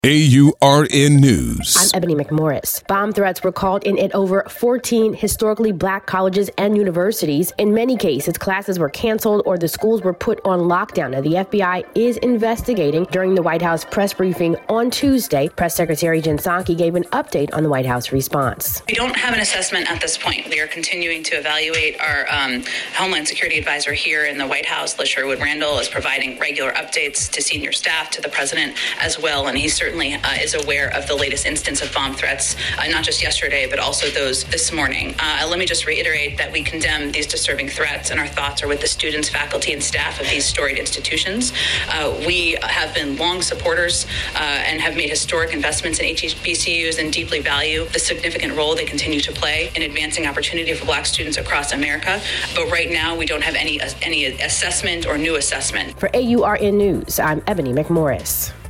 AURN News. I'm Ebony McMorris. Bomb threats were called in at over 14 historically black colleges and universities. In many cases, classes were canceled or the schools were put on lockdown. Now, the FBI is investigating. During the White House press briefing on Tuesday, Press Secretary Jen Psaki gave an update on the White House response. We don't have an assessment at this point. We are continuing to evaluate. Our Homeland Security advisor here in the White House, Liz Sherwood Randall, is providing regular updates to senior staff, to the president as well, and he certainly is aware of the latest instance of bomb threats, not just yesterday, but also those this morning. Let me just reiterate that we condemn these disturbing threats, and our thoughts are with the students, faculty, and staff of these storied institutions. We have been long supporters and have made historic investments in HBCUs and deeply value the significant role they continue to play in advancing opportunity for black students across America. But right now, we don't have any assessment or new assessment. For AURN News, I'm Ebony McMorris.